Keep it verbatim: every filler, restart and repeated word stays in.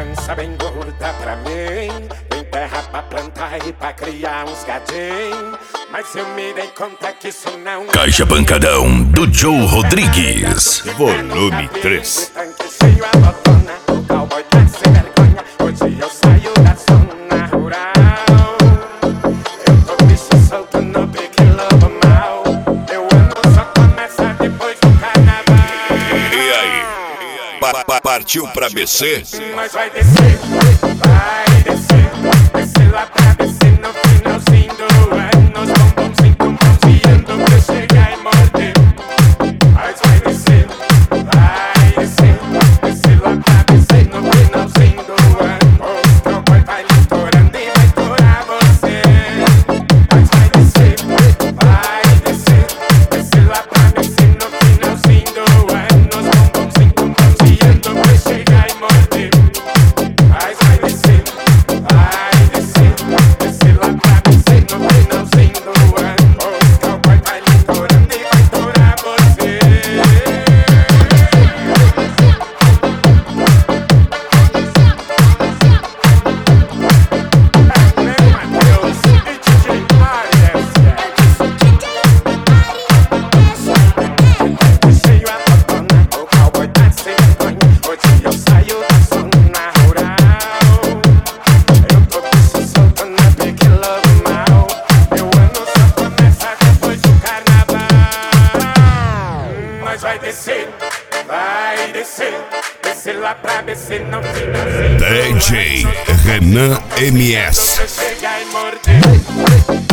herança bem gorda pra mim. Tem terra pra plantar e pra criar uns gadinhos. Mas eu me dei conta que isso não... Caixa Pancadão, do Joe Rodrigues. Volume três. Cheio a botona, o cowboy tá sem vergonha. Hoje eu saio da zona rural. Eu tô bicho solto no pique lobo mal. Meu ano só começa depois do carnaval. E aí? Pa -pa Partiu pra B C? Mas vai descer, vai descer. Descer lá pra B C no finalzinho do ano. Os bombonzinhos tão bronzeando pra chegar e morder. Mas vai descer, vai descer. Descer lá pra B C no finalzinho do ano. Os cowboy vai litorando e vai torar você. Mas vai descer, vai descer. Descer lá pra B C no finalzinho do ano. Os bombonzinhos tão bronzeando pra chegar e morder. Mas vai descer, vai descer. Descer lá pra B C no finalzinho do ano. Os cowboy vai litorando e vai torar você. Matheus e D J Arias. Cheio a botona, o cowboy tá sem vergonha. Hoje eu saio da zona rural. Eu tô bicho solto na pique lobo mal. Meu ano só começa depois do carnaval. Mas vai descer, vai descer. Descer lá pra B C no finalzinho. D J Renan M S. Pra chegar e morder.